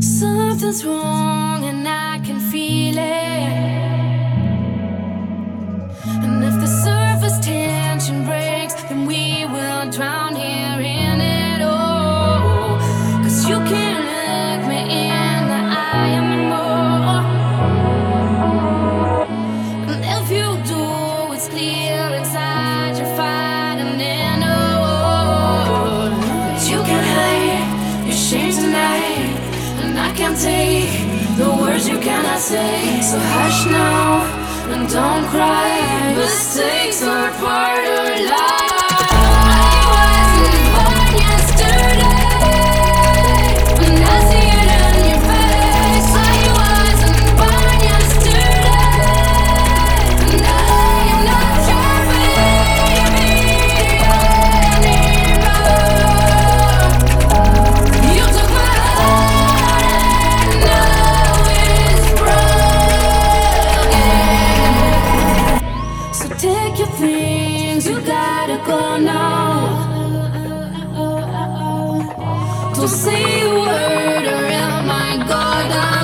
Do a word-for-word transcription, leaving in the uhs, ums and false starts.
Something's wrong and I can feel it. And if the surface tension breaks, then we will drown here in it all. Cause you can't look me in the eye anymore. And if you do, it's clear inside you're fighting in a war. But you can't hide your shame tonight, and I can't take the words you cannot say. So hush now and don't cry. Mistakes are part of life. I wasn't born yesterday, and I see it in your face. I wasn't born yesterday, and I am not your baby anymore. You took my heart and now it's broken. So take your things, you gotta go now. Don't say a word or am I go down.